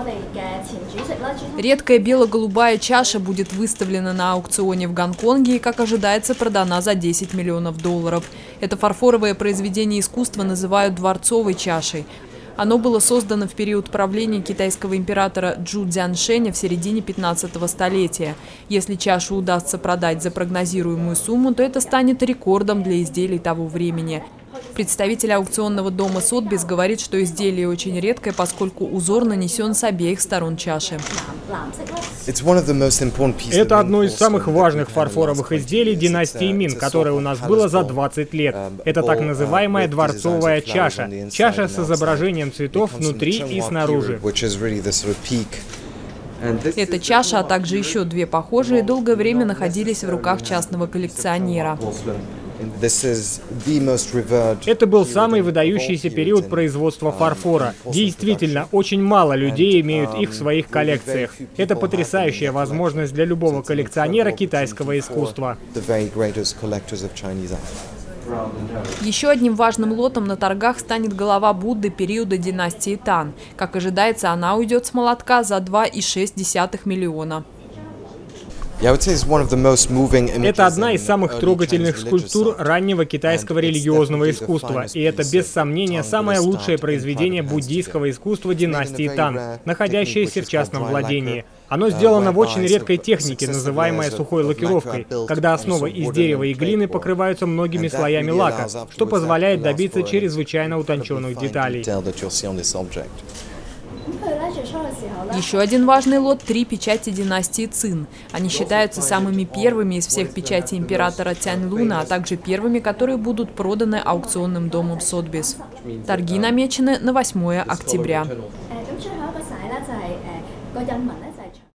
Редкая бело-голубая чаша будет выставлена на аукционе в Гонконге и, как ожидается, продана за $10 миллионов. Это фарфоровое произведение искусства называют дворцовой чашей. Оно было создано в период правления китайского императора Чжу Цзяншэня в середине 15-го столетия. Если чашу удастся продать за прогнозируемую сумму, то это станет рекордом для изделий того времени. Представитель аукционного дома Сотбис говорит, что изделие очень редкое, поскольку узор нанесен с обеих сторон чаши. Это одно из самых важных фарфоровых изделий династии Мин, которое у нас было за 20 лет. Это так называемая дворцовая чаша. Чаша с изображением цветов внутри и снаружи. Эта чаша, а также еще две похожие, долгое время находились в руках частного коллекционера. Это был самый выдающийся период производства фарфора. Действительно, очень мало людей имеют их в своих коллекциях. Это потрясающая возможность для любого коллекционера китайского искусства. Еще одним важным лотом на торгах станет голова Будды периода династии Тан. Как ожидается, она уйдет с молотка за $2,6 миллиона. Это одна из самых трогательных скульптур раннего китайского религиозного искусства, и это, без сомнения, самое лучшее произведение буддийского искусства династии Тан, находящееся в частном владении. Оно сделано в очень редкой технике, называемой сухой лакировкой, когда основа из дерева и глины покрываются многими слоями лака, что позволяет добиться чрезвычайно утонченных деталей. Еще один важный лот – 3 печати династии Цин. Они считаются самыми первыми из всех печатей императора Тяньлуна, а также первыми, которые будут проданы аукционным домом Сотбис. Торги намечены на 8 октября.